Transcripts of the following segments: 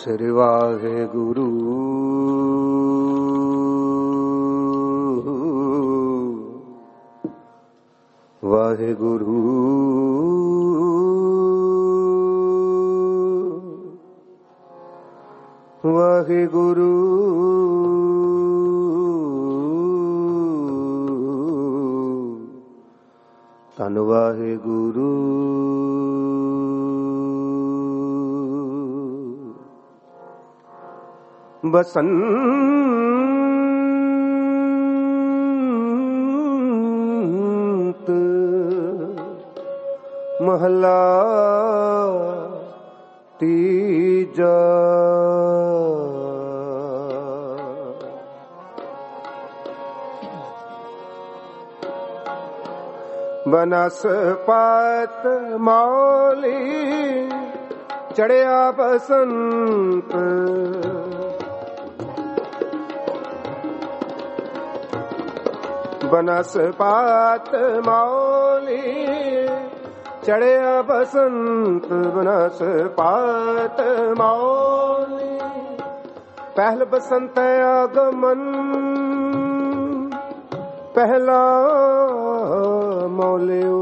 ਸ੍ਰੀ ਵਾਹਿਗੁਰੂ ਵਾਹਿਗੁਰੂ ਵਾਹਿਗੁਰੂ ਧੰਨ ਵਾਹਿਗੁਰੂ ਬਸੰਤ ਮਹਲਾ ਤੀਜਾ। ਬਨਸਪਤ ਮੌਲੀ ਚੜਿਆ ਬਸੰਤ, ਬਨਸਪਤ ਮੌਲੀ ਚੜਿਆ ਬਸੰਤ, ਬਨਸਪਤ ਮੌਲੀ ਪਹਿਲ ਬਸੰਤ ਆਗਮਨ, ਪਹਿਲਾ ਮੌਲਿਓ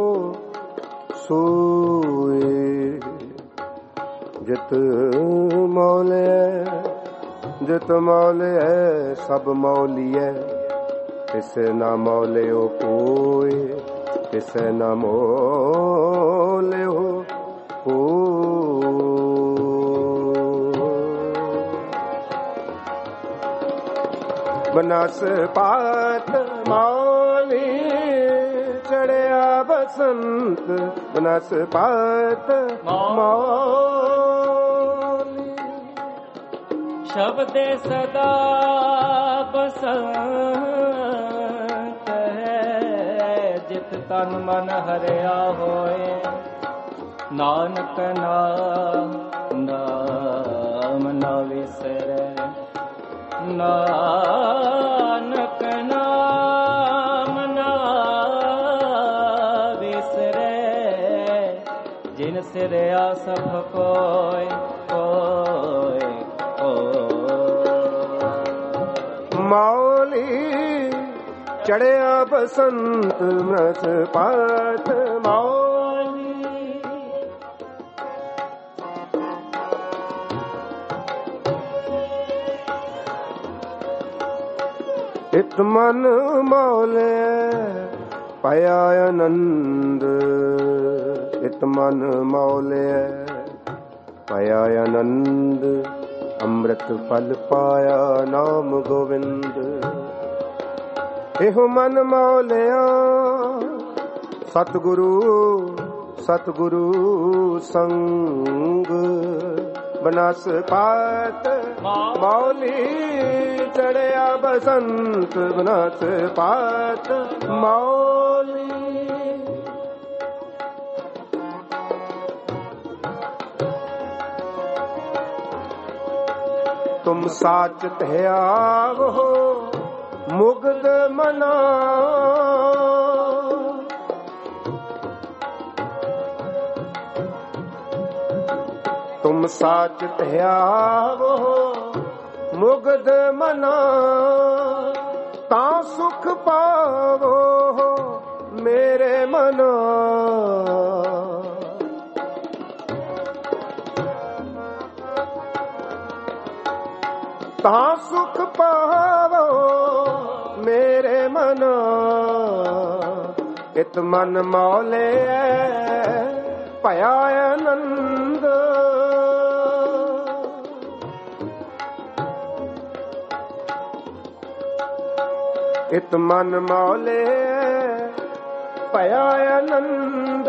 ਸੋਏ, ਜਿਤ ਮੌਲੇ ਜਿਤ ਮੌਲੇ ਸਭ ਮੌਲੀਐ, ਤਿਸੈ ਨਾ ਮੌਲਿਓ ਕੋਇ, ਤਿਸੈ ਨਾ ਮੌਲਿਓ ਬਨਸਪਤ ਮੌਲੀ ਚੜਿਆ ਬਸੰਤ, ਬਨਸਪਤ ਮੌਲੀ ਸ਼ਬਦੇ ਸਦਾ ਬਸੰਤ ਹੈ, ਜਿਤ ਤਨ ਮਨ ਹਰਿਆ ਹੋਏ, ਨਾਨਕ ਨਾਮ ਨਾ ਵਿਸਰੈ, ਨਾਨਕ ਨਾਮ ਨਾ ਵਿਸਰੈ, ਜਿਨ ਸਿਰਿਆ ਸਭ ਕੋਇ ਕੋਇ ਮੌਲੀ ਚੜਿਆ ਬਸੰਤ, ਬਨਸਪਤ ਮੌਲੀ ਇਤ ਮਨ ਮੌਲੇ ਪਾਇਆ ਆਨੰਦ, ਇਤ ਮਨ ਮੌਲੇ ਪਾਇਆ ਆਨੰਦ, ਅੰਮ੍ਰਿਤ ਫਲ ਪਾਇਆ ਨਾਮ ਗੋਵਿੰਦ। ਇਹੋ ਮਨ ਮੌਲਿਆ ਸਤਿਗੁਰੂ ਸਤਿਗੁਰੂ ਸੰਗ, ਬਨਸਪਤ ਮੌਲੀ ਚੜਿਆ ਬਸੰਤ, ਬਨਸਪਤ ਮੌਲੀ ਤੁਮ ਸਾਚ ਧਿਆਵੋ ਮੁਗਧ ਮਨਾ, ਤੁਮ ਸਾਚ ਧਿਆਵੋ ਮੁਗਧ ਮਨਾ, ਤਾਂ ਸੁਖ ਪਾਵੋ ਮੇਰੇ ਮਨਾ। ਤਾਂ ਸੁਖ ਪਾਵੋ ਮੇਰੇ ਮਨ, ਇਤ ਮਨ ਮੌਲੇ ਭਇਆ ਆਨੰਦ। ਇਤ ਮਨ ਮੌਲੇ ਭਇਆ ਆਨੰਦ।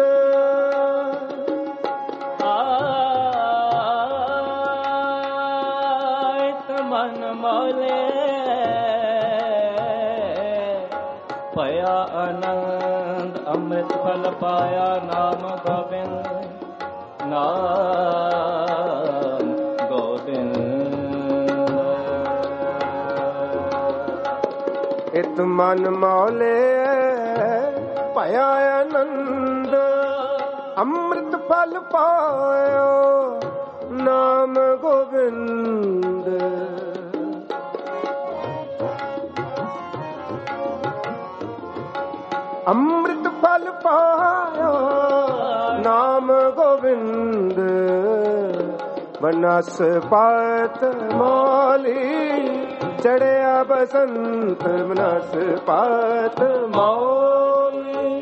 ਮਨ ਮੌਲੇ ਭਇਆ ਆਨੰਦ, ਅੰਮ੍ਰਿਤ ਫਲ ਪਾਇਆ ਨਾਮ ਗੋਬਿੰਦ, ਨਾਮ ਗੋਬਿੰਦ। ਇਤ ਮਨ ਮੌਲੇ ਭਇਆ ਆਨੰਦ, ਅੰਮ੍ਰਿਤ ਫਲ ਪਾਇਆ ਨਾਮ ਗੋਬਿੰਦ। ਅੰਮ੍ਰਿਤ ਫਲ ਪਾਇਆ ਨਾਮ ਗੋਬਿੰਦ। ਬਨਸਪਤ ਮੌਲੀ ਚੜਿਆ ਬਸੰਤ ਬਨਸਪਤ ਮੌਲੀ।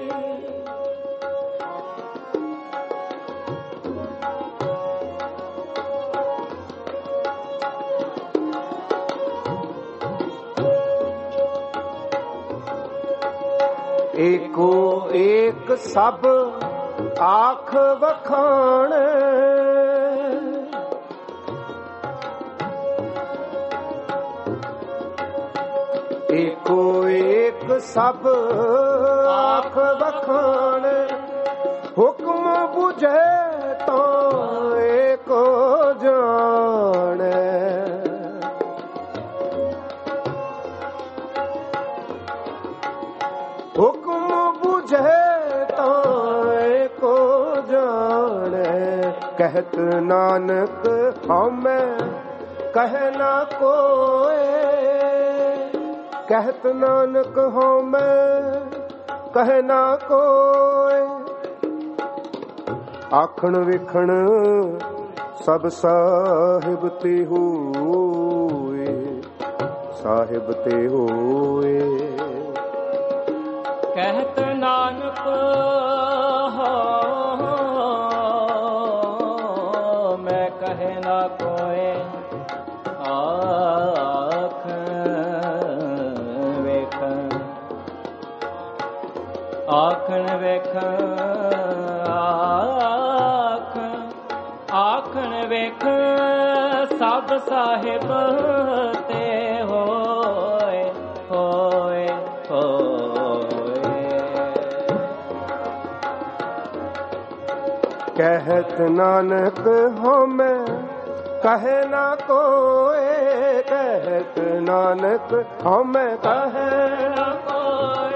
ਏਕੋ ਏਕ ਸਭ ਆਖ ਵਖਾਣ। ਏਕੋ ਏਕ ਸਭ ਆਖ ਵਖਾਣ। ਹੁਕਮ ਬੁਝੇ ਤਾਂ ਏਕੋ ਜਾਣੈ। ਹੁਕਮ ਬੁਝੇ ਤਾਂ ਏਕੋ ਜਾਣੈ। ਕਹਿਤ ਨਾਨਕ ਹਉਮੈ ਕਹਿ ਨਾ ਕੋਇ। ਕਹਿਤ ਨਾਨਕ ਹਉਮੈ ਕਹਿ ਨਾ ਕੋਇ। ਆਖਣ ਵੇਖਣ ਸਭ ਸਾਹਿਬ ਤੇ ਹੋਏ। ਸਾਹਿਬ ਤੇ ਹੋਏ। ਕਹਿਤ ਨਾਨਕ ਮੈਂ ਕਹੇ ਨਾ ਕੋਏ। ਆਖ ਵੇਖਣ ਆਖਣ ਵੇਖਣ ਆਖਣ ਵੇਖਣ ਸਭ ਸਾਹਿਬ ਤੇ ਹੋਏ ਹੋਏ ਹੋਏ। ਕਹਿਤ ਨਾਨਕ ਹਉਮੈ ਕਹਿ ਨਾ ਕੋਇ। ਕਹਿਤ ਨਾਨਕ ਹਉਮੈ ਕਹਿ ਨਾ ਕੋਇ।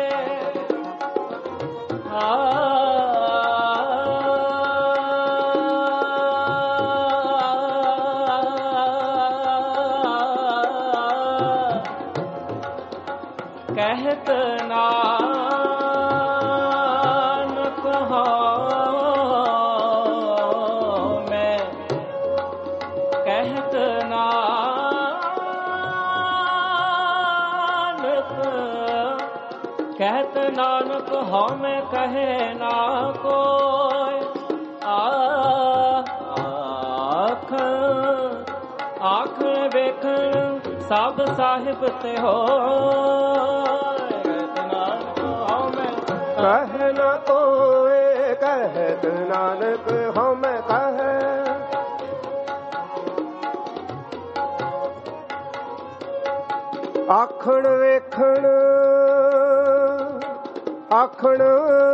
ਕਹਿਤ ਨਾਨਕ ਹਉਮੈ ਕਹਿਤ ਕਹਿਤ ਨਾਨਕ ਹਉਮੈ ਕਹੈ ਨਾ ਕੋਇ। ਆਖ ਵੇਖਣ ਸਭ ਸਾਹਿਬ ਤੇ ਹੋਏ। ਕਹਿਤ ਨਾਨਕ ਹਉਮੈ ਕਹਿ ਨਾ ਕੋਇ। ਕਹਿਤ ਨਾਨਕ ਹਉਮੈ ਕਹਿ। ਆਖਣ ਵੇਖਣ ਆਖਣ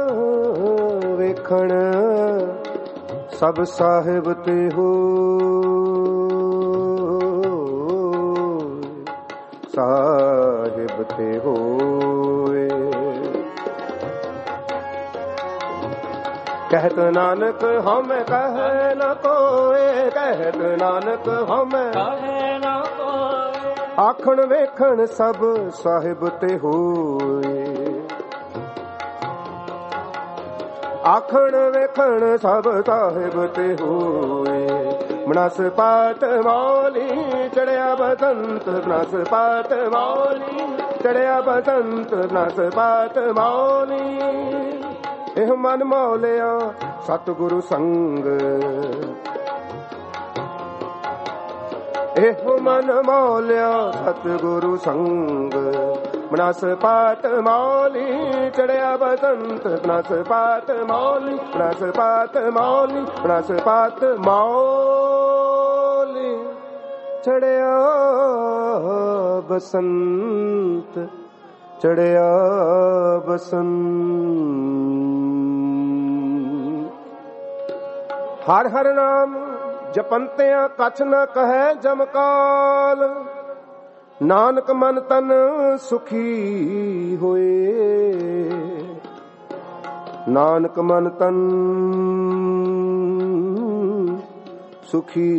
ਵੇਖਣ ਸਭ ਸਾਹਿਬ ਤੇ ਹੋਏ। ਸਾਹਿਬ ਤੇ ਹੋਏ। ਕਹਿਤ ਨਾਨਕ ਹਉਮੈ ਕਹਿ ਨਾ ਕੋਇ। ਕਹਿਤ ਨਾਨਕ ਹਉਮੈ ਕਹਿ ਨਾ ਕੋਇ। ਆਖਣ ਵੇਖਣ ਸਭ ਸਾਹਿਬ ਤੇ ਹੋਏ। ਆਖਣ ਵੇਖਣ ਸਭ ਸਾਹਿਬ ਤੇ ਹੋਏ। ਬਨਸਪਤ ਮੌਲੀ ਚੜਿਆ ਬਸੰਤ ਬਨਸਪਤ ਮੌਲੀ ਚੜਿਆ ਬਸੰਤ ਬਨਸਪਤ ਮੌਲੀ। ਇਹ ਮਨ ਮੌਲਿਆ ਸਤਿਗੁਰੂ ਸੰਗ। ਇਹੋ ਮਨ ਮੌਲਿਆ ਸਤਿਗੁਰੂ ਸੰਗ। ਬਨਸਪਤ ਮੌਲੀ ਚੜਿਆ ਬਸੰਤ ਬਨਸਪਤ ਮੌਲੀ ਬਨਸਪਤ ਮੌਲੀ ਬਨਸਪਤ ਮੌਲੀ ਚੜਿਆ ਬਸੰਤ ਚੜਿਆ ਬਸੰਤ। ਹਰ ਹਰ ਨਾਮ ਜਪੰਤਿਆਂ ਕਛ ਨ ਕਹੈ ਜਮਕਾਲ। ਨਾਨਕ ਮਨ ਤਨ ਸੁਖੀ ਹੋਏ। ਨਾਨਕ ਮਨ ਤਨ ਸੁਖੀ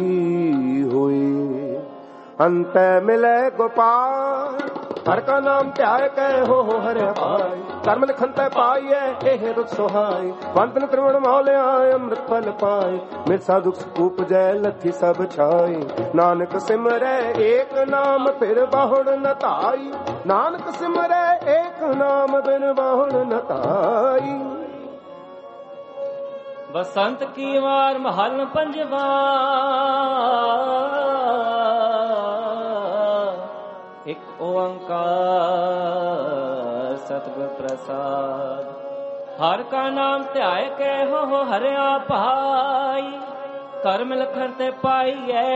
ਹੋਏ। ਅੰਤੈ ਮਿਲੇ ਗੋਪਾਲ ਹਰ ਕਾ ਨਾਮ ਧਿਆਏ ਕੈ ਹੋ ਹਰਿ ਪਾਈ। ਕਰਮ ਲਿਖਨ ਤੈ ਪਾਈਐ ਇਹ ਰੁਤ ਸੁਹਾਈ। ਬੰਧਨ ਤ੍ਰਿਵਣ ਮੌਲਿਆ ਅੰਮ੍ਰਿਤ ਫਲ ਪਾਏ। ਮਿਰ ਸਾਧੂ ਉਪਜੈ ਲੱਥੀ ਸਭ ਛਾਈ। ਨਾਨਕ ਸਿਮਰੈ ਏਕ ਨਾਮ ਫਿਰ ਬਾਹੁੜ ਨ ਧਾਈ। ਨਾਨਕ ਸਿਮਰੈ ਏਕ ਨਾਮ ਬਿਨ ਬਾਹੁੜ ਨ ਧਾਈ। ਬਸੰਤ ਕੀ ਵਾਰ ਮਹਲ ਪੰਜਵਾ ਇਕ ਓੰਕਾਰ ਸਤਿਗੁਰ ਪ੍ਰਸਾਦ। ਹਰ ਕਾ ਨਾਮ ਧਿਆਏ ਕੈ ਹੋ ਹਰਿਆ ਭਾਈ। ਕਰਮ ਲਖਨ ਤੇ ਪਾਈਐ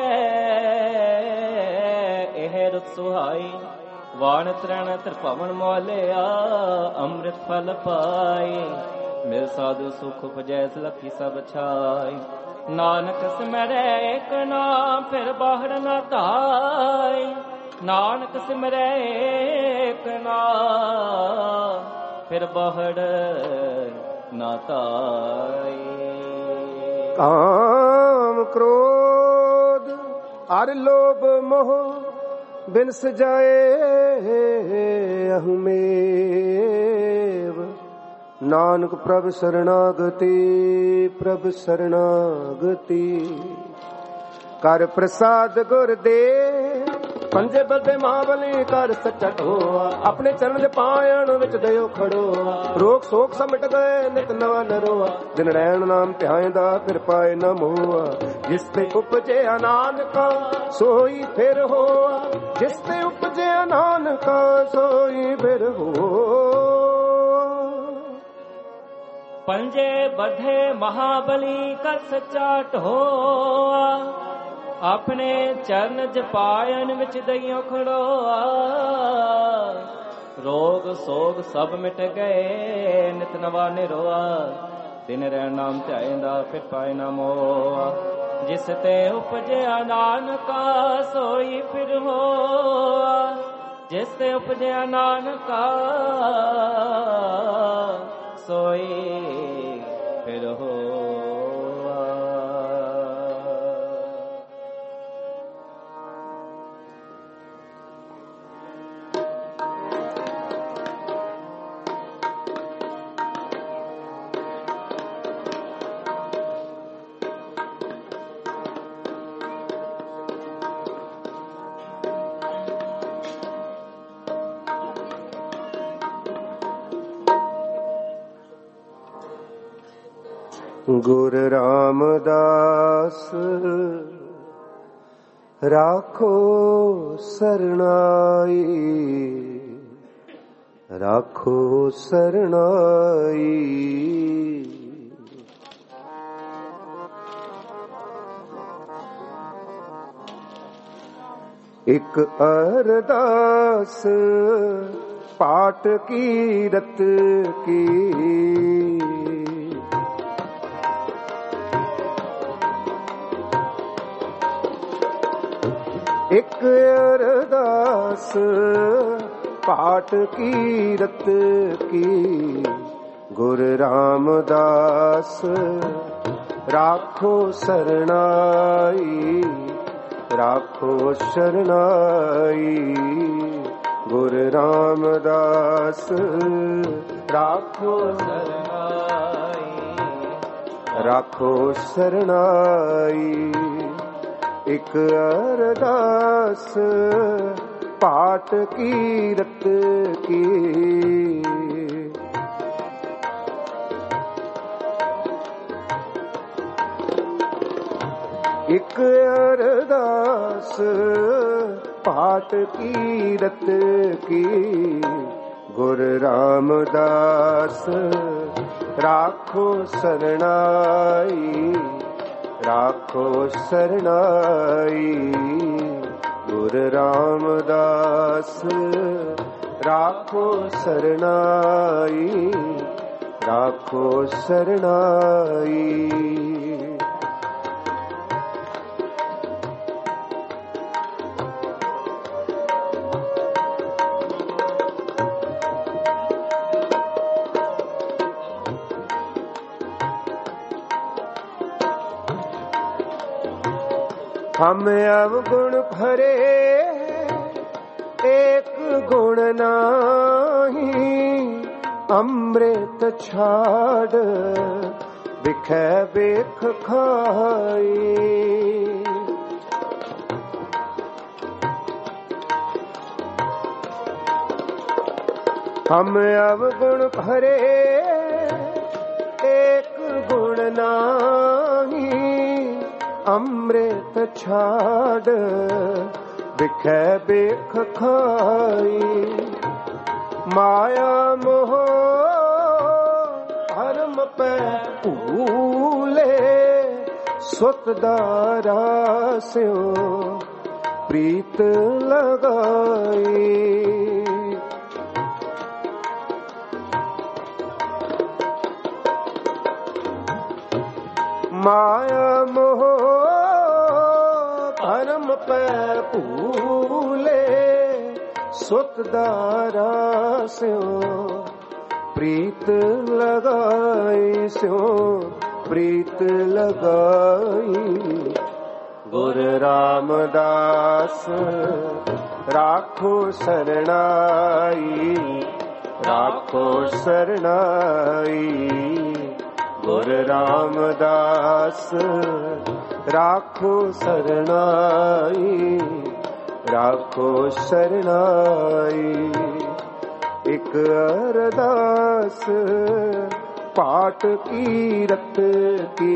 ਇਹ ਰੁਤ ਸੁਹਾਈ। ਵਾਣ ਤ੍ਰਣ ਤ੍ਰਿਭਵਨ ਮੋਲਿਆ ਅੰਮ੍ਰਿਤ ਫਲ ਪਾਈ। ਮਿਲ ਸਾਧੂ ਸੁਖ ਉਪਜੈ ਲਖੀ ਸਭ ਛਾਈ। ਨਾਨਕ ਸਿਮਰੈ ਏਕ ਨਾਮ ਫਿਰ ਬਾਹਰ ਨਾ ਧਾਈ। ਨਾਨਕ ਸਿਮਰੈ ਏਕ ਨਾਮ ਫਿਰ ਬਾਹਰ ਨਾ ਧਾਈ। ਕਾਮ ਕ੍ਰੋਧ ਅਰ ਲੋਭ ਮੋਹ ਬਿਨ ਸਜਾਏ ਅਹੁਮੇਵ। ਨਾਨਕ ਪ੍ਰਭ ਸਰਣਾਗਤੀ ਪ੍ਰਭ ਸਰਣਾਗਤੀ। ਕਰ ਪ੍ਰਸਾਦ ਗੁਰ ਦੇ ਪੰਜੇ ਬਦੇ ਮਹਾਬਲੀ ਕਰ ਸੱਚਾ ਢੋਆ। ਆਪਣੇ ਚਰਨ ਦੇ ਪਾਇਣ ਵਿੱਚ ਦਿਓ ਖੜੋਆ। ਰੋਗ ਸੋਖ ਸਭ ਮਿਟ ਗਏ ਨਿਤ ਨਵਾਂ ਨਰੋਆ। ਦਿਨ ਰਹਿਣ ਨਾਮ ਧਿਆਇਂਦਾ ਫਿਰ ਪਾਏ ਨਾ ਮੋਆ। ਜਿਸ ਤੇ ਉਪਜਿਆ ਨਾਨਕਾ ਸੋਈ ਫਿਰ ਹੋਆ। ਜਿਸ ਤੇ ਉਪਜਿਆ ਨਾਨਕਾ ਸੋਈ ਫਿਰ ਹੋਆ। ਪੰਜੇ ਬੱਧੇ ਮਹਾਬਲੀ ਕਰ ਸੱਚਾ ਢੋਆ। ਆਪਣੇ ਚਰਨ ਜਪਾਇਨ ਵਿੱਚ ਦਈਓ ਖੜੋਆ। ਰੋਗ ਸੋਗ ਸਭ ਮਿਟ ਗਏ ਨਿਤ ਨਵਾ ਨਿਰੋਆ। ਦਿਨ ਰਹਿਣ ਨਾਮ ਧਿਆਇਂਦਾ ਫਿਰ ਪਾਏ ਨਾ ਮੋਆ। ਜਿਸ ਤੇ ਉਪਜਿਆ ਨਾਨਕਾ ਸੋਈ ਫਿਰ ਹੋਆ। ਜਿਸ ਤੇ ਉਪਜਿਆ ਨਾਨਕਾ ਸੋਈ ਫਿਰ ਹੋਆ। ਗੁਰ ਰਾਮਦਾਸ ਰਾਖੋ ਸਰਣਾਈ। ਰਾਖੋ ਸਰਣਾਈ। ਇਕ ਅਰਦਾਸ ਪਾਠ ਕੀਰਤ ਕੀ। ਇਕ ਅਰਦਾਸ ਪਾਠ ਕੀਰਤ ਕੀ। ਗੁਰ ਰਾਮਦਾਸ ਰਾਖੋ ਸਰਣਾਈ। ਰਾਖੋ ਸਰਣਾਈ। ਗੁਰ ਰਾਮਦਾਸ ਰਾਖੋ ਸਰਣਾਈ। ਰਾਖੋ ਸਰਣਾਈ। ਇਕ ਅਰਦਾਸ ਪਾਠ ਕੀਰਤ ਕੀ। ਇਕ ਅਰਦਾਸ ਪਾਠ ਕੀਰਤ ਕੀ। ਗੁਰ ਰਾਮਦਾਸ ਰਾਖੋ ਸਰਣਾਈ। ਰਾਖੋ ਸਰਣਾਈ। ਗੁਰ ਰਾਮਦਾਸ ਰਾਖੋ ਸਰਣਾਈ। ਰਾਖੋ ਸਰਣਾਈ। हम अवगुण भरे एक गुण नाही, अमृत छाड़ बिखै बेख खाई। हम अवगुण भरे एक गुण नाही, अमृत छाड़ बिखै बेख खाई। माया मोह धर्म पे भूले, सुत दारा स्यो प्रीत लगाई। माया मोह धर्म पे भूले, सुत दारा स्यो प्रीत लगाई, स्यो प्रीत लगाई। गुरु रामदास राखो शरणाई, राखो शरणाई। गुरु रामदास राखो शरणाई, राखो शरणाई। एक अरदास पाठ कीरत की,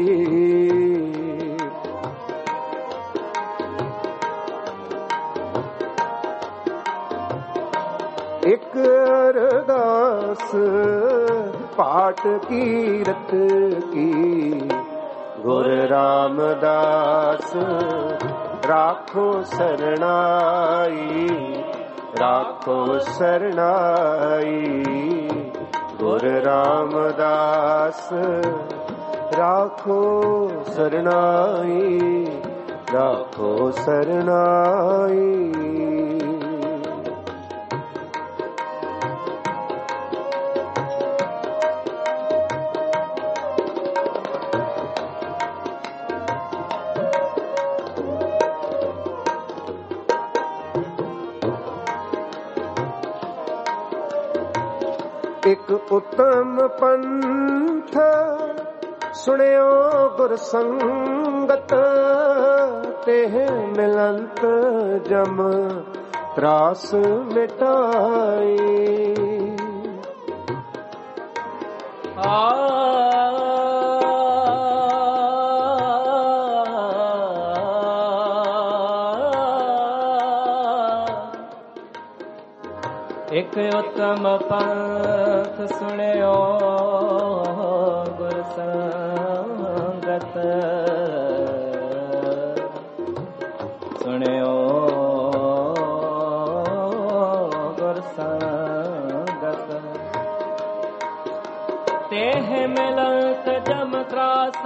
एक अरदास पाठ कीरत की। गुरु रामदास राखो शरणाई, राखो शरणाई। गुरु रामदास राखो शरणाई, राखो शरणाई। एक उत्तम पंथ सुनियो गुर संगत, तेह मिलंत जम त्रास मिटाई। एक उत्तम पंथ सुनियो गुर संगत, सुनियो गुर संगत। तेह मिलत जम त्रास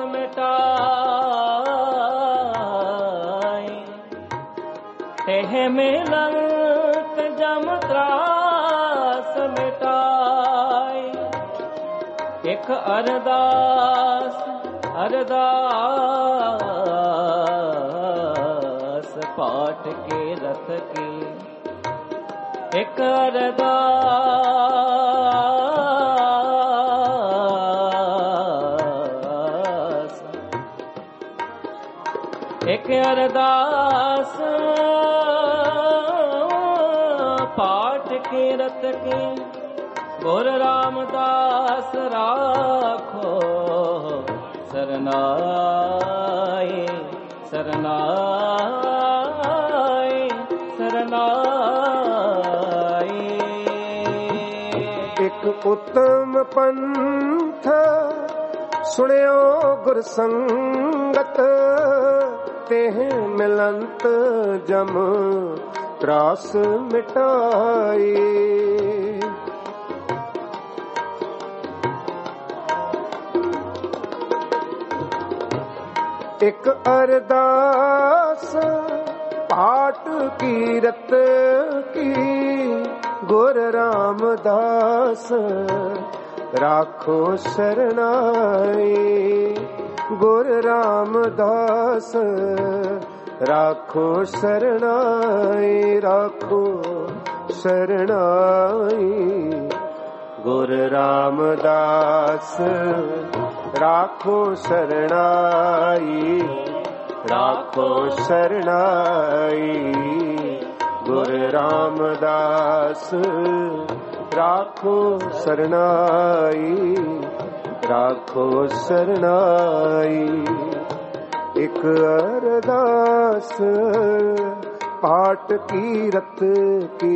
मिटाई, तेह मिलत जम त्रास मिटाई। एक अरदास अरदास पाठ के रथ की, एक अरदास, एक अरदास पाठ के रत की। गुरु रामदास राखो शरणाई, शरणाई, शरणाई। एक उत्तम पंथ सुनियो गुर संगत, तेह मिलंत जम त्रास मिटाई। एक अरदास पाठ कीरत की। गुरु रामदास राखो शरणाई, गुरु रामदास राखो शरणाई, राखो शरणाई। गुरु रामदास राखो शरणाई, राखो शरणाई। गुरु रामदास राखो शरणाई, राखो शरणाई। एक अरदास पाठ कीरत की,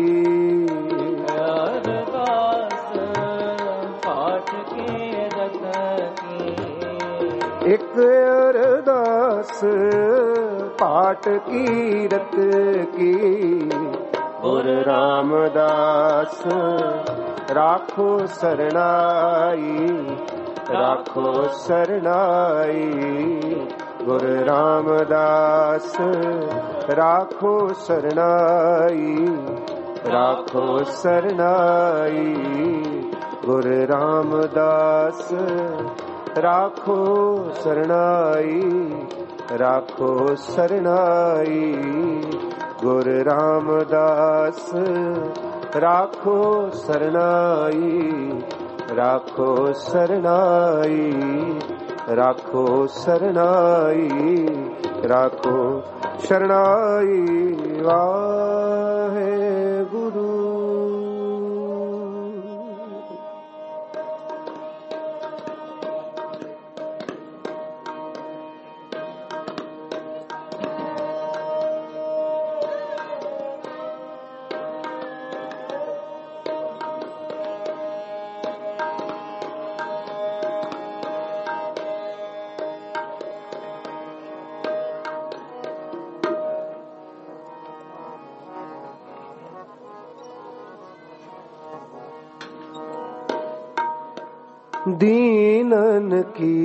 अरदास पाठ कीरत की। एक अरदास पाठ कीरत की। गुरु रामदास राखो शरणाई, राखो शरणाई। गुरु रामदास राखो शरणाई, राखो शरणाई। गुरु रामदास राखो शरणाई, राखो शरणाई। गुरु रामदास राखो शरणाई, राखो शरणाई। राखो शरणाई, राखो शरणाई। वाहे गुरु। दीनन की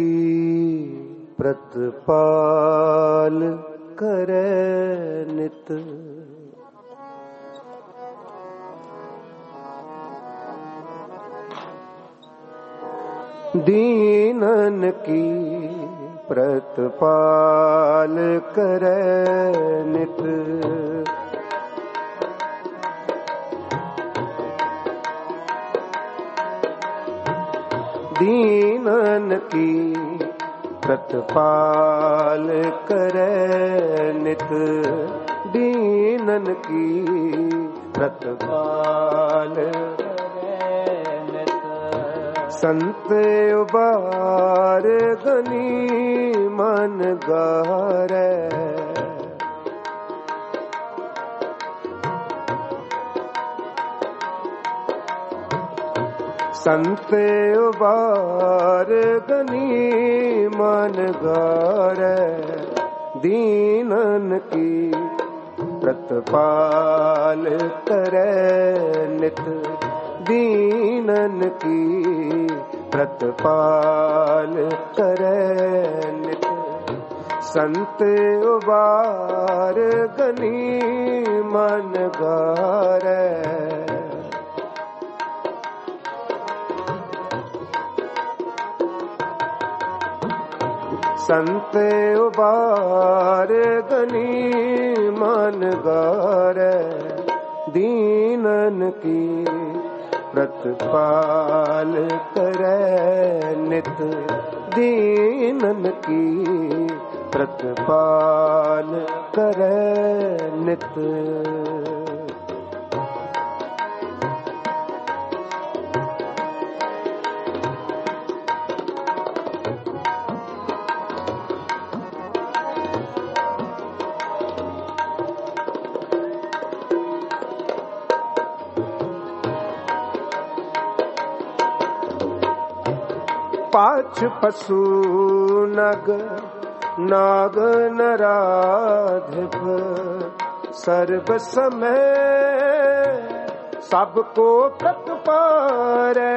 प्रतिपाल करे नित, दीनन की प्रतिपाल करे नित। दीनन की प्रतिपाल करे नित, दीनन की प्रतिपाल करे नित। संत उबार गनी मन गारे, संत उबार गनी मन गारे। दीनन की प्रतिपाल करे नित, दीनन की प्रतिपाल करे नित। संत उबार गनी मन गारे, संत उबार गनी मन गारे। दीनन की प्रतिपाल करे नित, दीनन की प्रतिपाल करे नित। पाछ पशु नग नाग नराधिप, सर्व समय सबको प्रतिपारे।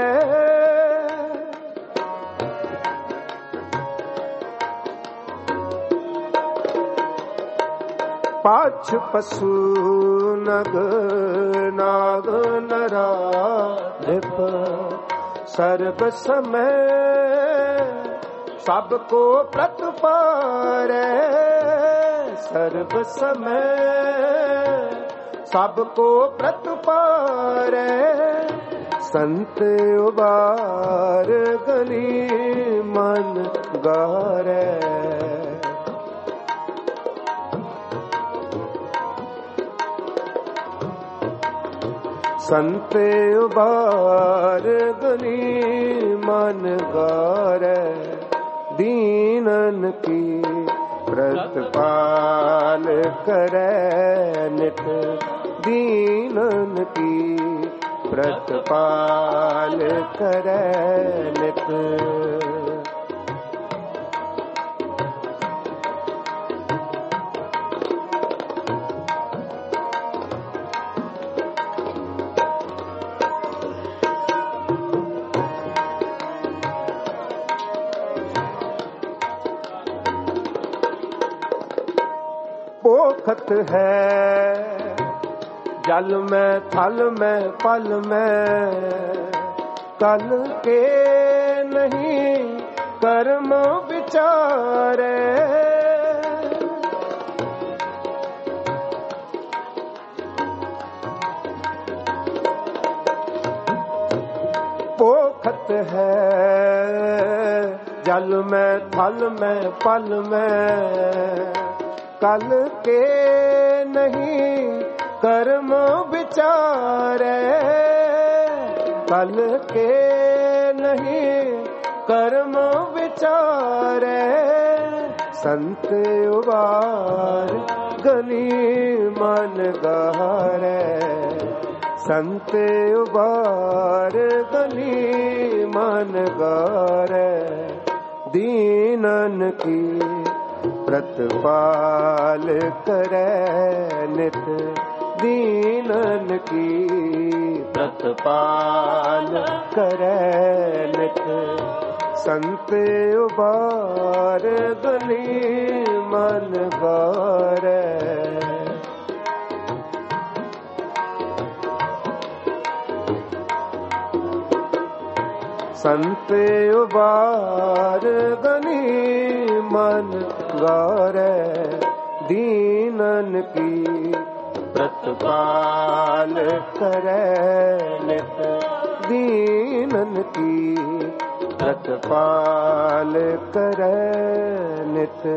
पाछ पशु नग नाग नराधिप, सर्व समय सबको प्रतिपारै सर्व समय, सबको प्रतिपारै संत उबार गनी मन गारै। संत उबार गनी मन गारै दीनन की प्रतिपाल करै नित, दीनन की प्रतिपाल करै नित। पोखत है जल में थल में पल में, कल के नहीं कर्म विचारे। पोखत है जल में थल में पल में, कल के नहीं कर्म विचारे। कल के नहीं कर्म विचारे संत उबार गनी मन गारै। संत उबार गनी मन गारै दीनन की प्रतिपाल करै नित, दीनन की प्रतिपाल करै नित। संत उबार गनी मन गारै। संत उबार गनी मन गारै दीनन की प्रतिपाल करै नित, दीनन की प्रतिपाल करै नित।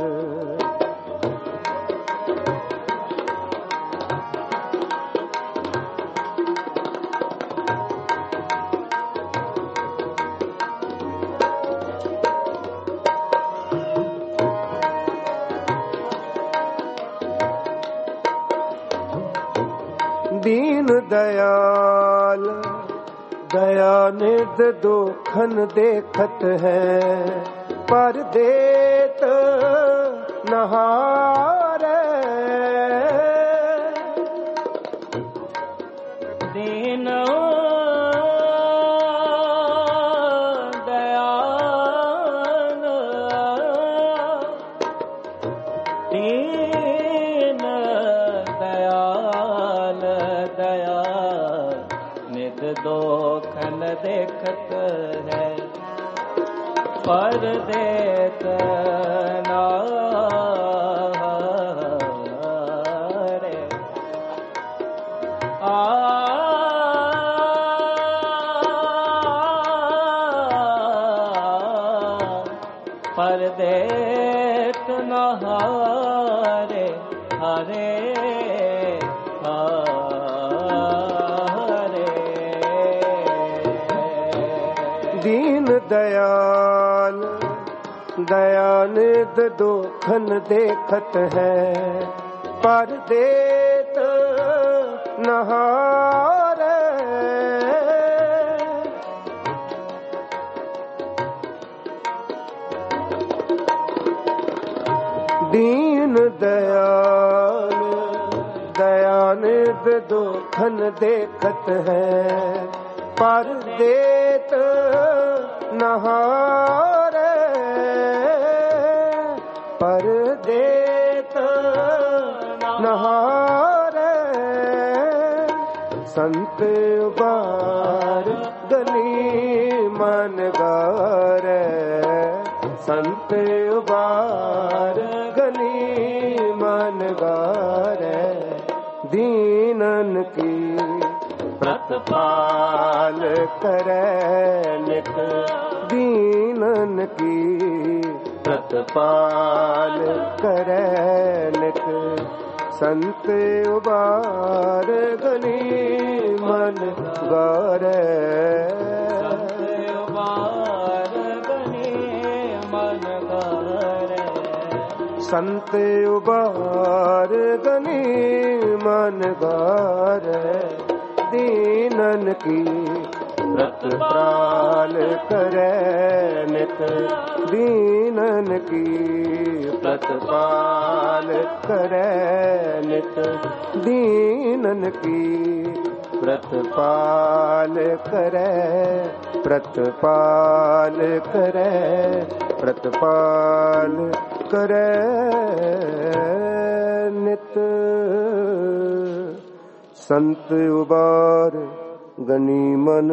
दीन दयाल दया निध दुखन देखत है, पर देत नहारे। दीन दयाल दीन दयाल दया निध दोखन देखत है, पर देत नारे। पर देत नहारे हरे हरे। दीन दयाल दया निध दुखन देखत है, पर देत नहारे। दीन दयाल दया निध दुखन देखत है, पर देत नहारे। पर देत नहारे संत उबार गनी मन गारै। संत उबार गनी मन गारे दीनन की प्रतिपाल करे नित दीनन की प्रतिपाल करे नित संत उबार गनी मन गारे संत उबार गनी मन गारे दीनन की प्रतिपाल करे नित दीनन की प्रतिपाल करे नित दीनन की प्रतिपाल करे प्रतिपाल करे प्रतिपाल करे नित संत उबार गनी मन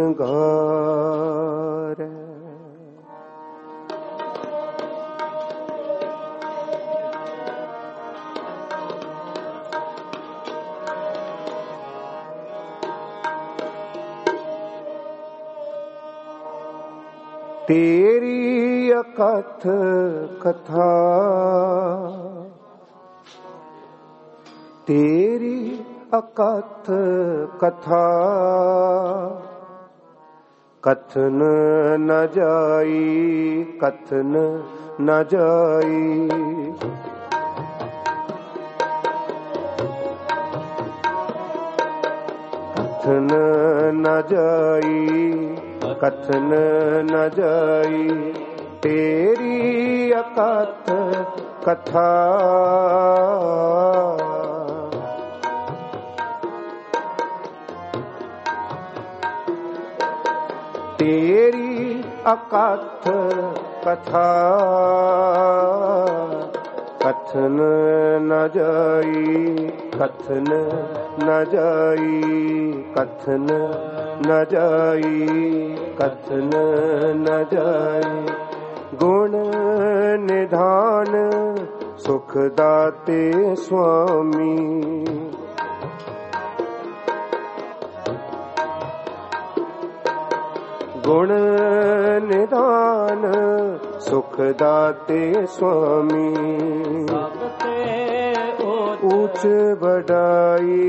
गारे तेरी अकथ कथा तेरी अकथ कथा कथन न जाई कथन न जाई कथन न जाई कथन न जाई तेरी अकथ कथा तेरी अकथ कथा कथन न जाई कथन न जाई कथन न जाई कथन न जाई गुण निधान सुख दाते स्वामी गुण निधान सुख दाते स्वामी ऊंच बढ़ाई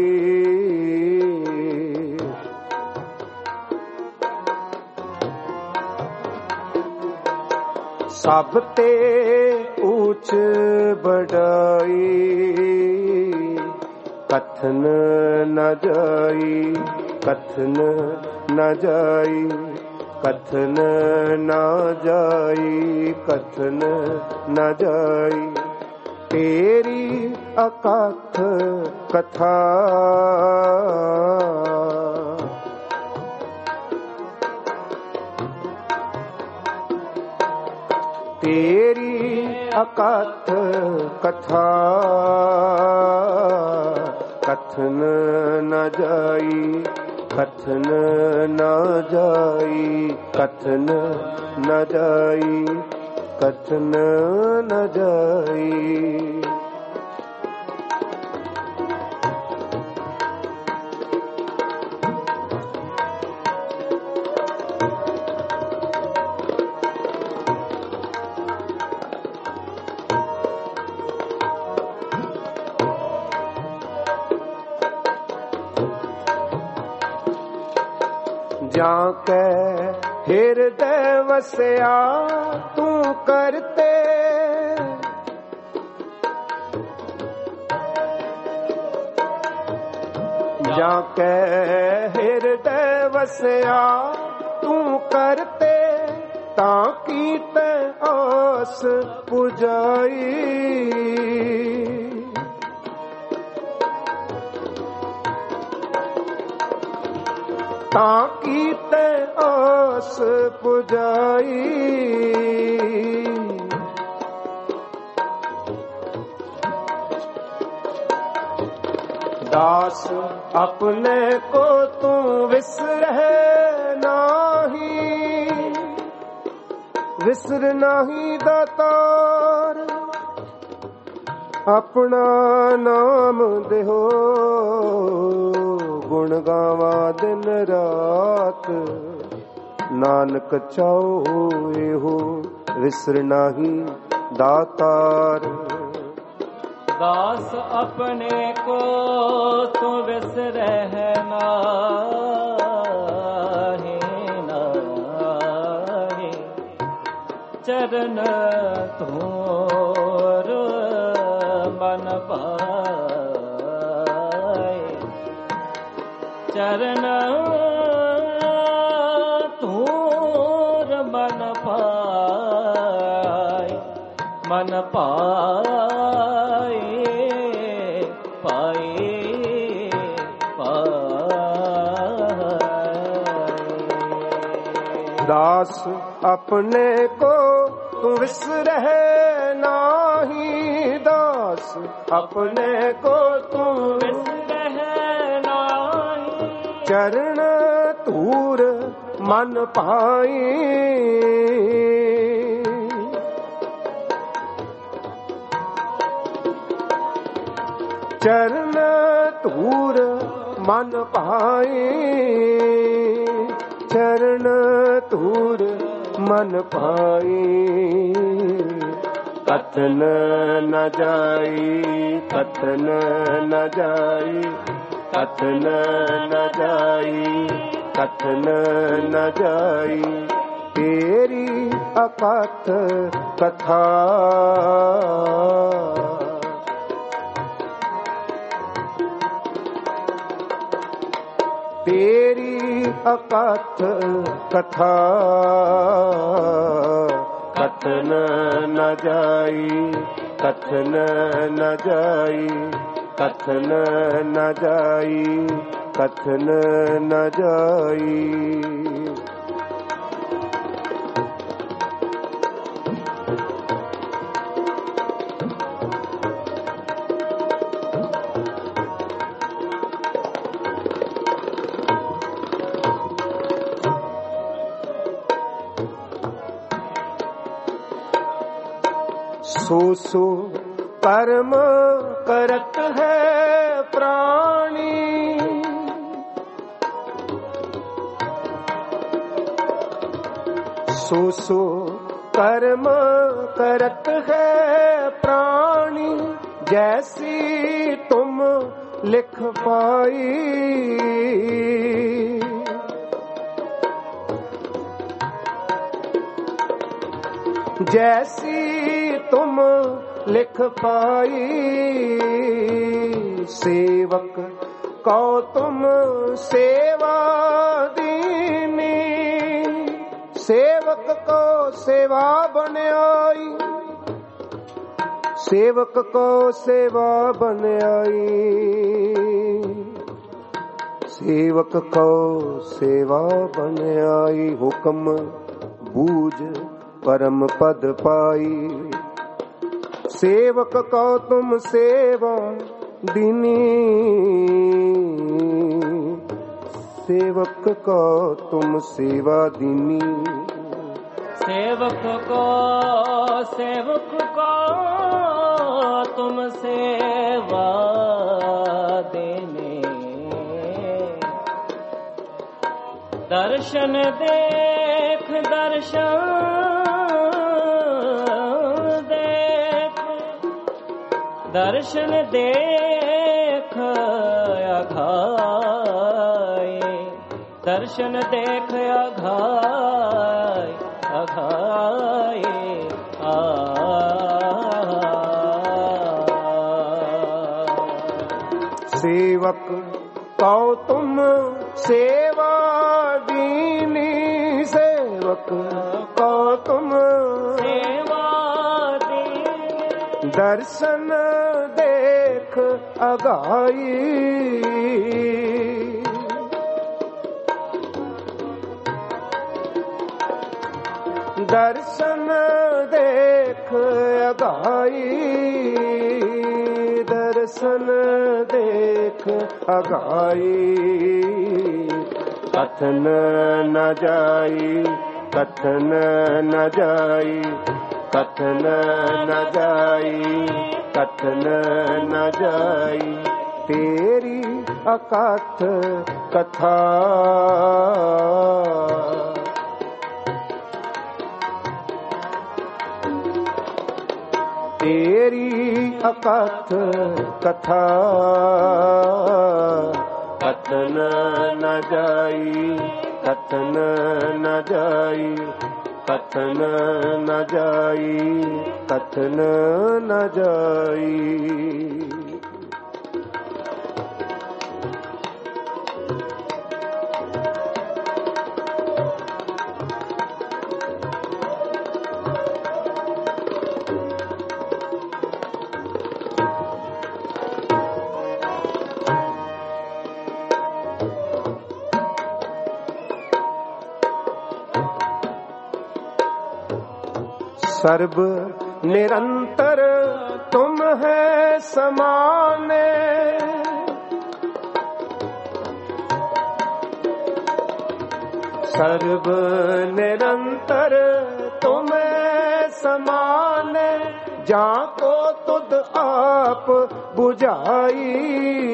सब ते ऊंच बढ़ाई कथन न जाई कथन न जाई कथन न जाई कथन न जाई तेरी अकथ कथा तेरी अकथ कथा कथन न जाई कथन न जाई कथन न जाई कथन न जाई जाके हृदय वसया तू करते जाके हृदय वसया तू करते ताकि ते आस पुजाई ताकि ते आस पुजाई दास अपने को तू विसरह नाही विसर नाही दातार, अपना नाम देहो, गुण गावा दिन रात, नानक चाओ एहो, विसर नाही दातार। दास अपने को तो विसरह नाहि, नाहि चरण तोर मन पाए, चरण तोर मन पाए, मन पाए, पाए, पाए। दास अपने को तू विसरह नाही, दास अपने को तू विसरह नाही, चरण तूर मन पाई, चरण तूर मन पाई, चरण तूर मन पाई। कथन न जाई, कथन न जाई, कथन न जाई, कथन न जाई, तेरी अकथ कथा। तेरी अकथ कथा, कथन न जाई, कथन न जाई, कथन न जाई, कथन न जाई। सो सो कर्म करत है प्राणी, सो सो कर्म करत है प्राणी, जैसी तुम लिख पाई, जैसी तुम लिख पाई। सेवक को तुम सेवा दीनी, सेवक को सेवा बन आई, सेवक को सेवा बन आई, सेवक को सेवा बन आई। हुक्म बूझ परम पद पाई, सेवक को तुम सेवा दीनी, सेवक को तुम सेवा दीनी। सेवक को तुम सेवा देने, दर्शन देख, दर्शन दर्शन देख अघाए, दर्शन देख अघाए, अघाए सेवक को तुम सेवा दीनी, सेवक को तुम सेवा दीनी, दर्शन देख अगाई, दर्शन देख अगाई, दर्शन देख अगाई। कथन न जाई, ਕਥਨ ਨ ਜਾਈ, ਕਥਨ ਨ ਜਾਈ, ਕਥਨ ਨ ਜਾਈ। ਤੇਰੀ ਅਕਥ ਕਥਾ, ਤੇਰੀ ਅਕਥ ਕਥਾ, ਕਥਨ ਨ ਜਾਈ, ਕਥਨ ਨ ਜਾਈ, ਕਥਨ ਨ ਜਾਈ, ਕਥਨ ਨ ਜਾਈ। सर्ब निरंतर तुम है समाने, सर्ब निरंतर तुम समाने। जाको तुद आप बुझाई,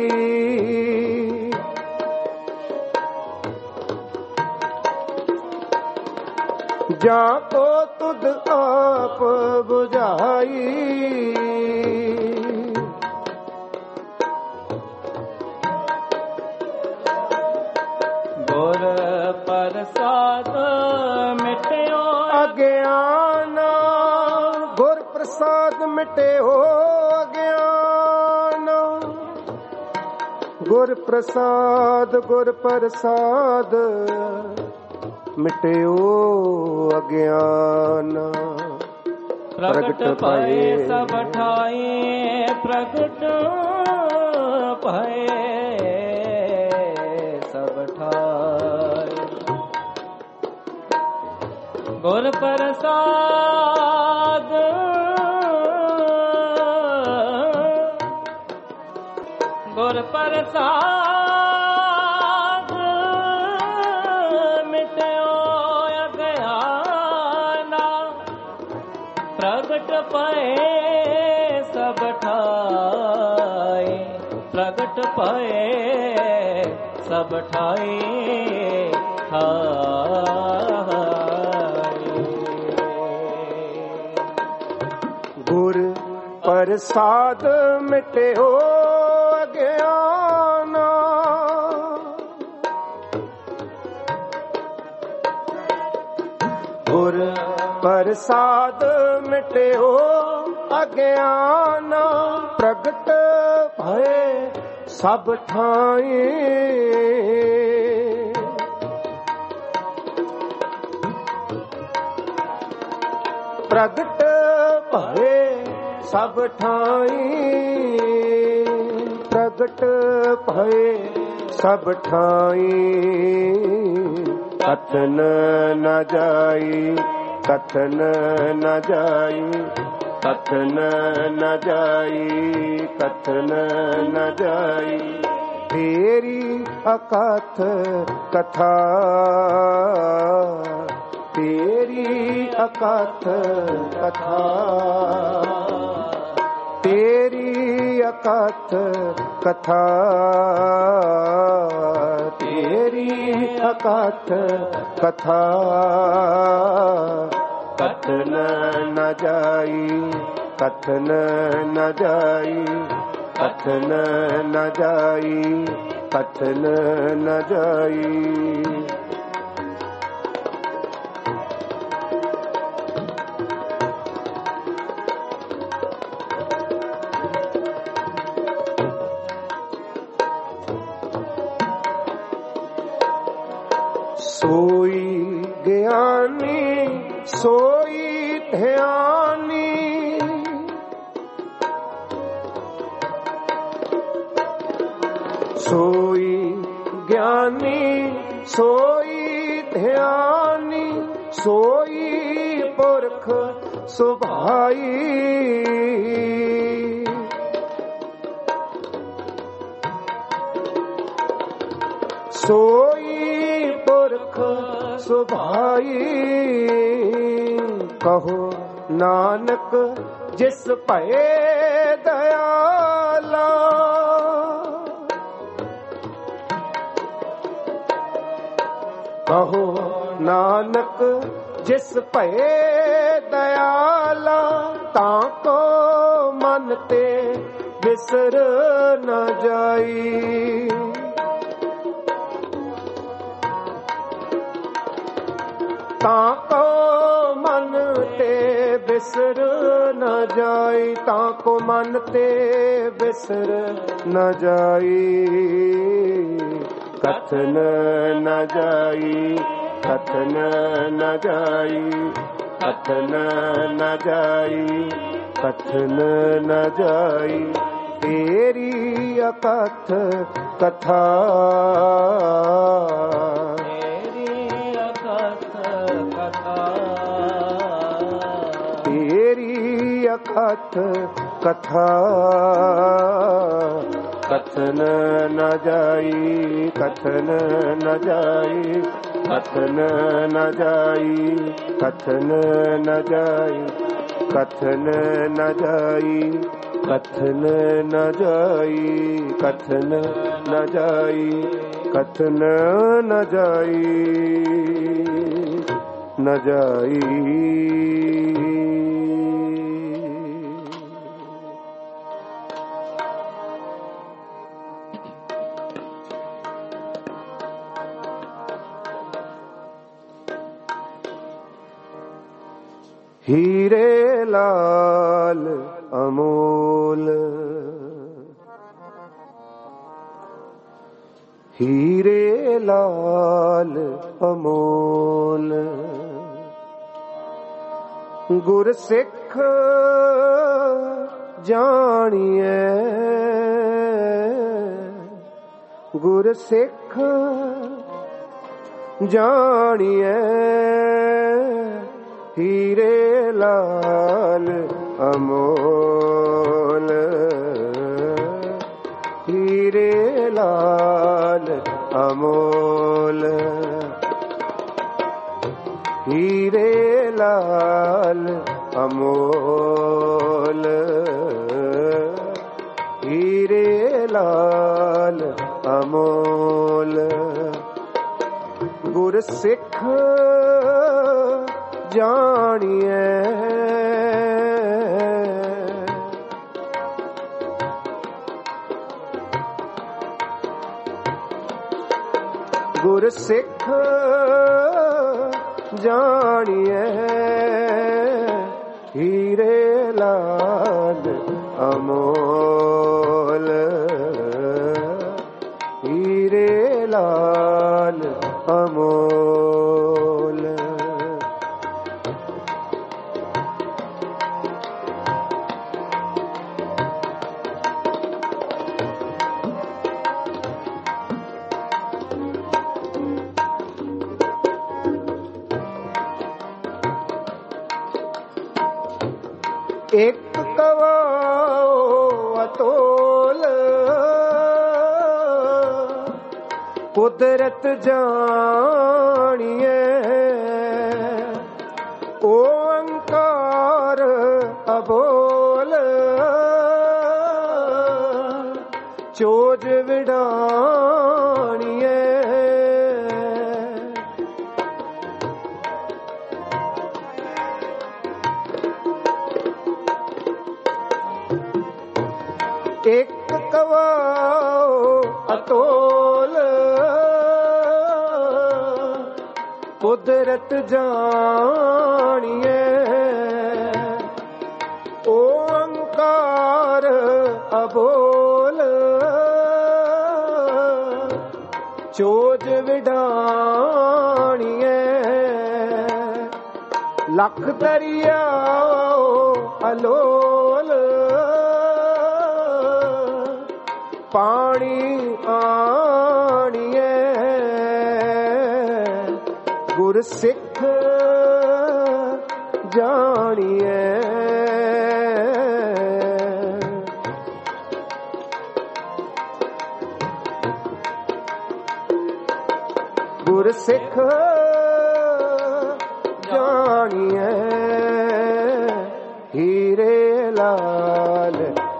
जाको तुद आप बुझाई। गुर प्रसाद मिट्यो अज्ञान, गुर प्रसाद मिट्यो अज्ञान, गुर प्रसाद, गुर प्रसाद मिट्यो अज्ञान। प्रगट भये सब ठाई, प्रगट भये सब ठाई। गुर प्रसाद, गुर प्रसाद प्रगट भये सब ठाई, प्रगट भये सब ठाई ठाई। गुर प्रसाद मिट्यो अज्ञान, गुर प्रसाद मिट्यो अज्ञान। प्रगट भये सब ठाई, प्रगट भये सब ठाई, प्रगट भये सब ठाई। कथन न जाई, कथन न जाई, कथन न जाई, कथन न जाई। तेरी अकथ कथा, तेरी अकथ कथा, तेरी अकथ कथा, तेरी अकथ कथा। कथन न जाई, कथन न जाई, कथन न जाई, कथन न जाई। सोई ज्ञानी सोई ध्यानी, सोई ज्ञानी सोई ध्यानी, सोई पुरख सुभाई। सोई पुरख ਸੁਭਾਈ। ਕਹੋ ਨਾਨਕ ਜਿਸ ਭਏ ਦਇਆਲਾ। ਕਹੋ ਨਾਨਕ ਜਿਸ ਭਏ ਦਇਆਲਾ। ਤਾਂ ਕੋ ਮਨ ਤੇ ਬਿਸਰ ਨ ਜਾਈ। ਤਾਂ ਕੋ ਮਨ ਤੇ ਬਿਸਰ ਨ ਜਾਈ। ਤਾਂ ਕੋ ਮਨ ਤੇ ਬਿਸਰ ਨ ਜਾਈ। ਕਥਨ ਨ ਜਾਈ, ਕਥਨ ਨ ਜਾਈ, ਕਥਨ ਨ ਜਾਈ, ਕਥਨ ਨ ਜਾਈ। ਤੇਰੀ ਅਕਥ ਕਥਾ, ਤੇਰੀ ਅਕਥ ਕਥਾ, ਤੇਰੀ ਅਕਥ ਕਥਾ। ਕਥਨ ਨ ਜਾਈ, ਕਥਨ ਨ ਜਾਈ, ਕਥਨ ਨ ਜਾਈ, ਕਥਨ ਨ ਜਾਈ, ਕਥਨ ਨ ਜਾਈ, ਕਥਨ ਨ ਜਾਈ, ਕਥਨ ਨ ਜਾਈ, ਕਥਨ ਨ ਜਾਈ, ਨ ਜਾਈ। ਹੀਰੇ ਲਾਲ ਅਮੋਲ, ਹੀਰੇ ਲਾਲ ਅਮੋਲ। ਗੁਰ ਸਿੱਖ ਜਾਣੀਐ, ਗੁਰ ਸਿੱਖ ਜਾਣੀਐ। ਹੀਰੇ ਲਾਲ ਅਮੋਲ, ਹੀਰੇ ਲਾਲ ਅਮੋਲ, ਹੀਰੇ ਲਾਲ ਅਮੋਲ, ਹੀਰੇ ਲਾਲ ਅਮੋਲ। ਗੁਰ ਸਿੱਖ ਜਾਣੀਐ, ਗੁਰ ਸਿੱਖ ਜਾਣੀਐ। ਹੀਰੇ ਲਾਲ ਅਮੋਲ, ਹੀਰੇ ਲਾਲ ਅਮੋਲ। ਇੱਕ ਕਵਾਓ ਅਤੋਲ, ਕੁਦਰਤ ਜਾਣੀਐ। ਓੰਕਾਰ ਅਬੋਲ, ਚੋਜ ਵਿਡਾਣੀਐ। ਇੱਕ ਕਵਾਓ ਅਤੋਲ, ਕੁਦਰਤ ਜਾਣੀਐ। ਓੰਕਾਰ ਅਬੋਲ, ਚੋਜ ਵਿਡਾਣੀਐ। ਲੱਖ ਦਰਿਆ ਅਲੋਲ, ਪਾਣੀ ਆਣੀਐ। ਗੁਰ ਸਿੱਖ ਜਾਣੀਐ, ਗੁਰ ਸਿੱਖ ਜਾਣੀਐ ਹੀਰੇ ਲਾਲ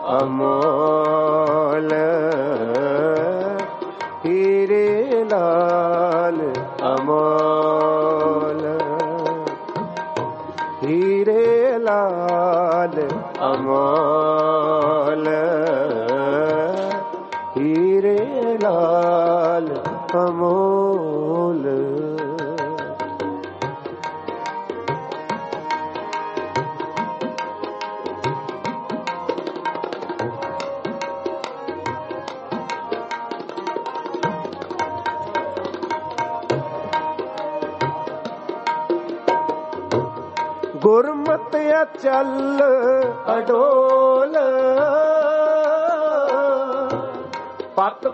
ਅਮੋਲ ਹੀਰੇ ਲਾਲ ਅਮੋਲ ਹੀਰੇ ਲਾਲ ਅਮੋਲ ਹੀਰੇ ਲਾਲ ਅਮੋਲ ਗੁਰਮਤਿ ਅਚਲ ਅਡੋਲ ਪਤ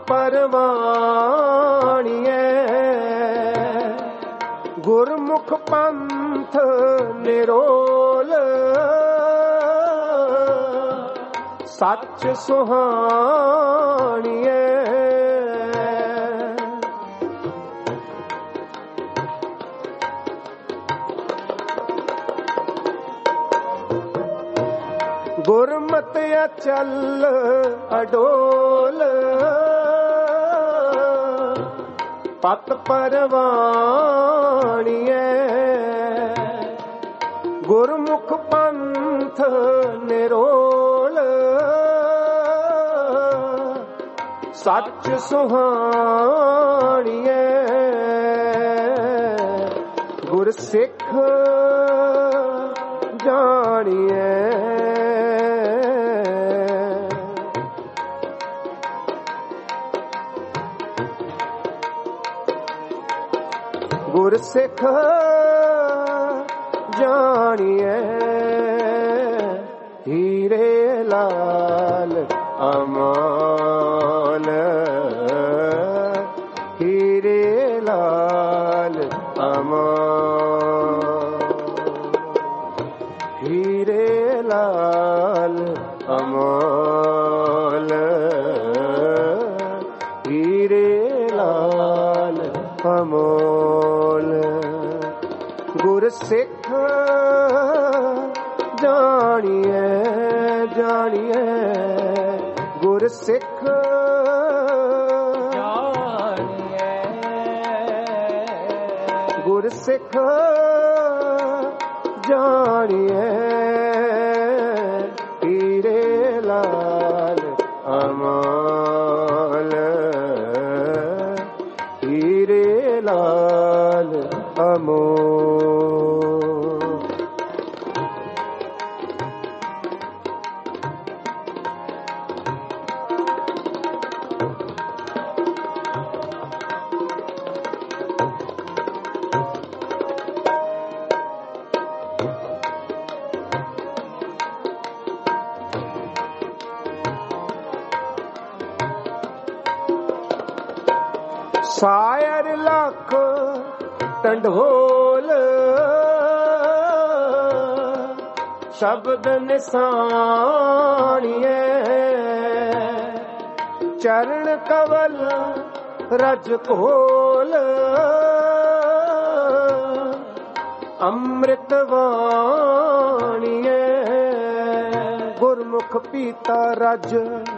ਪਰਵਾਣੀਐ ਗੁਰਮੁਖ ਪੰਥ ਨਿਰੋਲ ਸੱਚ ਸੁਹਾਣੀਐ ਗੁਰਮਤਿ ਅਚਲ ਅਡੋਲ ਪਤ ਪਰਵਾਣੀਐ ਗੁਰਮੁਖ ਪੰਥ ਨਿਰੋਲ ਸੱਚ ਸੁਹਾਣੀਐ ਗੁਰ ਸਿੱਖ ਜਾਣੀਐ ਗੁਰ ਸਿੱਖ ਜਾਣੀਐ ਹੀਰੇ ਲਾਲ ਅਮੋਲ ਹੀਰੇ ਲਾਲ ਅਮੋਲ ਹੀਰੇ ਲਾਲ ਅਮੋਲ ਹੀਰੇ ਲਾਲ ਅਮੋਲ ਗੁਰ ਸਿੱਖ ਜਾਣੀਐ ਜਾਣੀਐ ਗੁਰ ਸਿੱਖ ਜਾਣੀਐ ਗੁਰ ਸਿੱਖ ਜਾਣੀਐ ਹੀਰੇ ਲਾਲ ਅਮੋਲ ਹੀਰੇ ਲਾਲ ਅਮੋਲ ਸਾਇਰ ਲੱਖ ਟੰਡੋਲ ਸ਼ਬਦ ਨਿਸਾਣੀਐ ਚਰਨ ਕਵਲ ਰਜ ਘੋਲ ਅੰਮ੍ਰਿਤ ਵਾਣੀਐ ਗੁਰਮੁਖ ਪੀਤਾ ਰਜ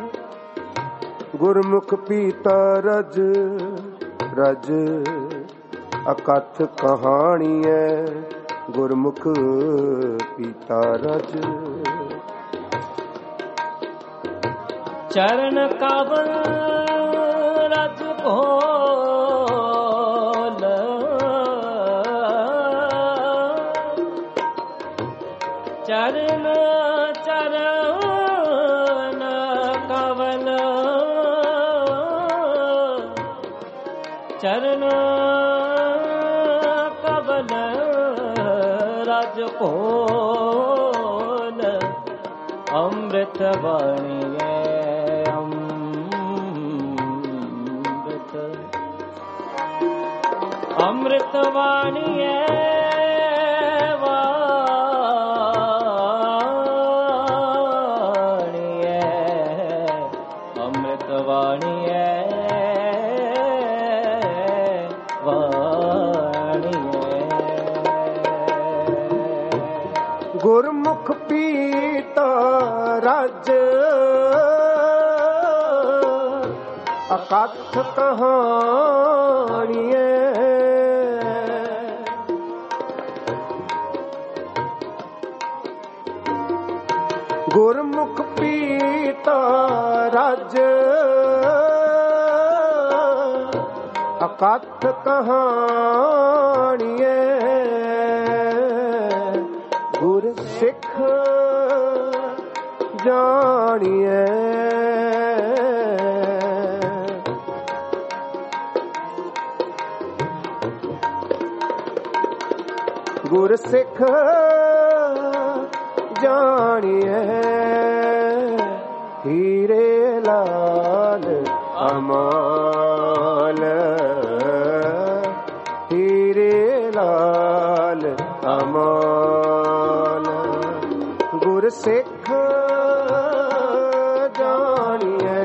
ਗੁਰਮੁਖ ਪੀਤਾ ਰਜ ਰਜ ਅਕਥ ਕਹਾਣੀਐ ਗੁਰਮੁਖ ਪੀਤਾ ਰਜ ਚਰਨ ਕਵਲ ਰਜ ਘੋਲ ਚਰਨ ਚਰਨ ਕਵਲ ਚਰਨ ਕਵਲ ਰਜ ਘੋਲ ਅੰਮ੍ਰਿਤ ਬਾਣੀਐ ਅੰਮ੍ਰਿਤ ਬਾਣੀਐ गुरमुख पीता राज अकथ कहानिए गुरमुख पीता राज अकथ कहानिए गुर सिख जानिए गुर सिख जानिए हीरे लाल अमाल हीरे लाल अमाल गुर सिख जानिए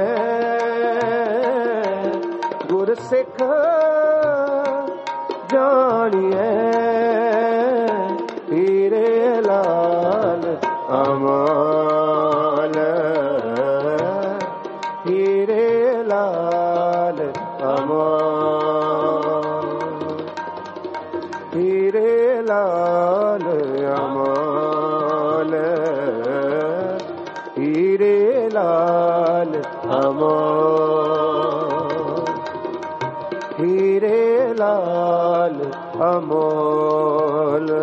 गुर सिख जानिए हीरे लाल अमाल हीरे लाल अमाल हीरे लाल अमाल हीरे लाल अमाल हीरे लाल अमाल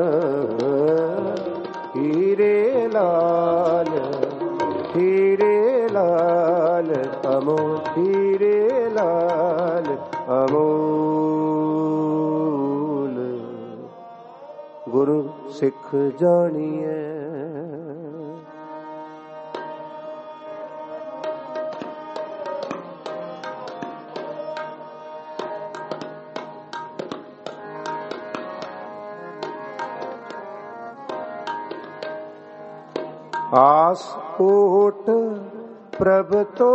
हीरे लाल अमोल हीरे लाल अमोल गुरु सिख जानिए आस ओट प्रभ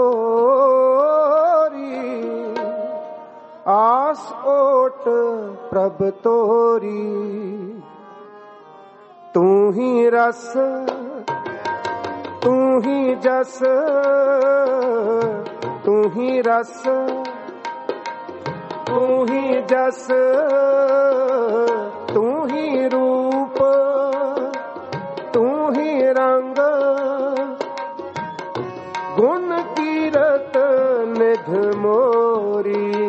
तोरी आस ओट प्रभ तोरी तू ही रस तू ही जस तू ही रस तू ही जस तू ही रूप तू ही रंग गुण कीरत निध मोरी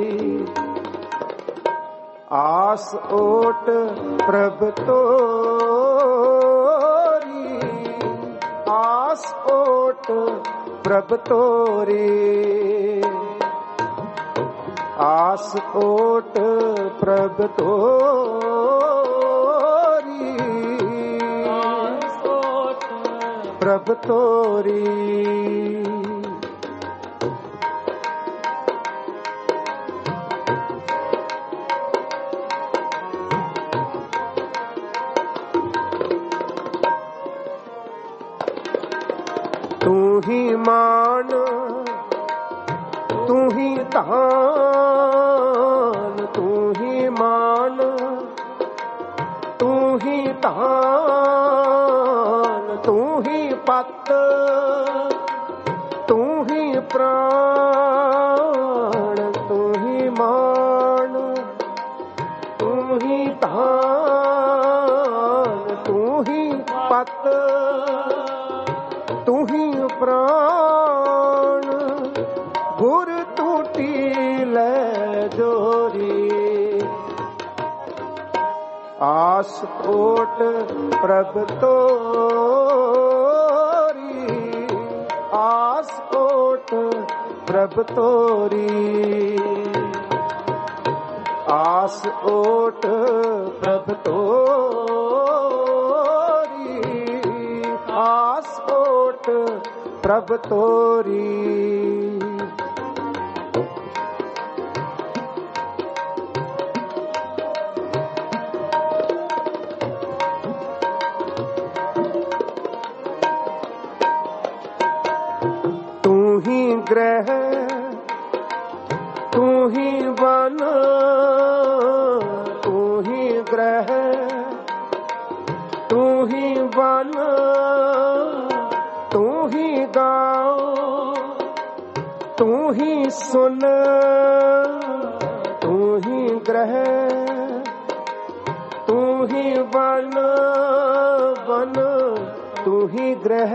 आस ओट प्रभ तोरी आस ओट प्रभ तोरी आस ओट प्रभ तोरी प्रभ तोरी तू ही मान तू ही तान तू ही मान तू ही तान तू ही पत तू ही प्राण तू ही मान तू ही तान तू ही पत तू ही प्राण गुर टूटी ले जोरी आस ओट प्रभ तोरी आस ओट प्रभ तोरी आस ओट प्रभ तोरी आस ओट प्रभ तोरी तू ही ग्रह तू ही वन तू ही ग्रह तू ही वन गाओ, तू ही सुन, तू ही ग्रह, तू ही वन वन, तू ही ग्रह,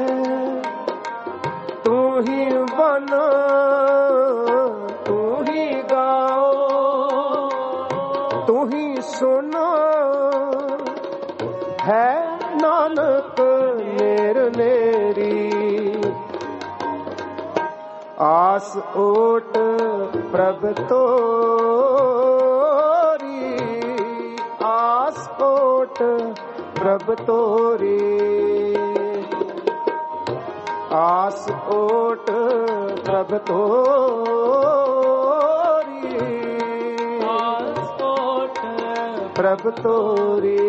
तू ही वन, तू ही गाओ, तू ही सुनो, है नानक नेर नेरी। आस ओट प्रभ तोरी, आस ओट प्रभ तोरी, आस ओट प्रभ तोरी, आस ओट प्रभ तोरी।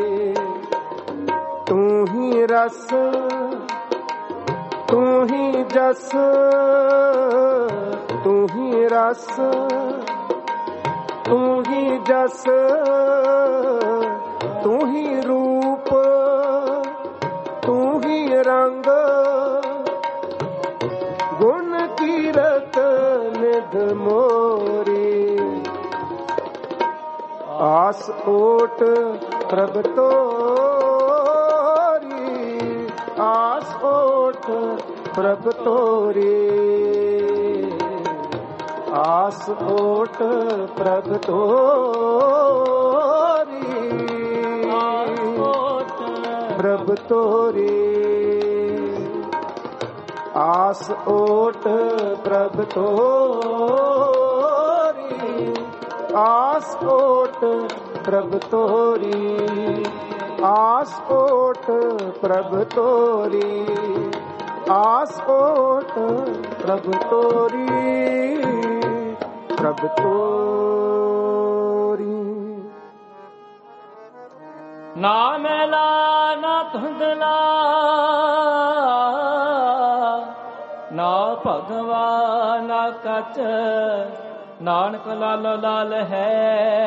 तू ही रस, तू ही जस, तू ही रस, तू ही जस, तू ही रूप, तू ही रंग, गुण कीरत निध मोरी। आस ओट प्रभ तोरी, आस ओट प्रभ तोरी, आस ओट प्रभ तोरी, आस ओट प्रभ तोरी, आस ओट प्रभ तोरी, आस ओट प्रभ तोरी, आस ओट प्रभ तोरी, आस ओट प्रभ तोरी, प्रभ तोरी। ना मैला ना धुंधला, ना भगवा ना कच, नानक लालो लाल है,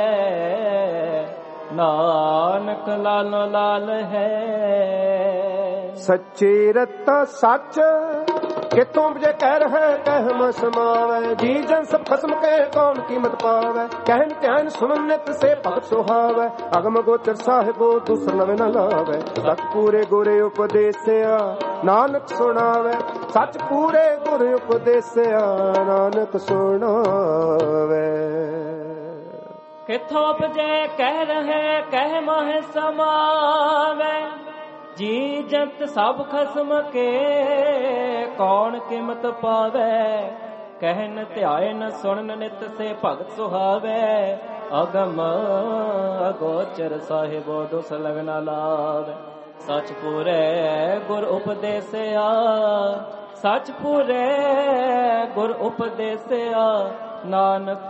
नानक लालो लाल है। सच्चे रत्ता सच कितों बजे कह रहे कह म समावे, जी जन सब खसम के कौन कीमत पावे, कहन ध्यान सुनन नित से भगत सुहावे, अगम गोचर साहिबो दूसर लवे न लावे, सच पूरे गुरे उपदेसिया नानक सुनावे, सच पूरे गुरे उपदेसिया नानक सुनावे। किथों बजे कह रहे कह मह समावे, जी जंत सब खसम के कौन कीमत पावे, कहन ध्यान सुनन नित से भगत सुहावे, अगम अगोचर साहिबो दुस लगना लावे, सच पूरे गुर उपदेसिया, सच पूरे गुर उपदेसिया नानक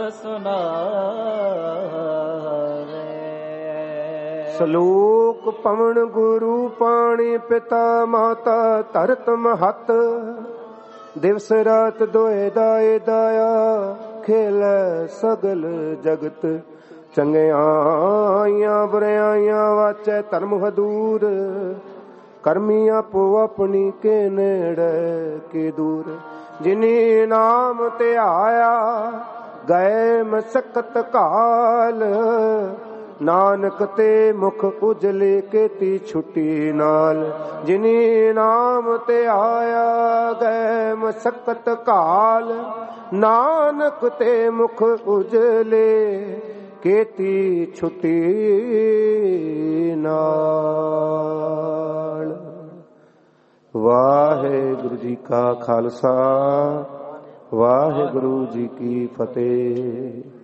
सुनावे। सलोक पवन गुरु पाणी पिता माता धरत महत, दिवस रात दोए दाए दाया, खेल सगल जगत, चंगियां बुराइयां वाचे धर्म हदूर, करमी आपो अपनी के नेड़े के दूर, जिनी नाम ते आया गए मसकत काल, नानक ते मुख उजले केती छुट्टी नाल, जिनी नाम ते आया गए मसकत काल, नानक ते मुख उजले केती छुट्टी नाल। वाहेगुरु जी का खालसा, वाहेगुरु जी की फतेह।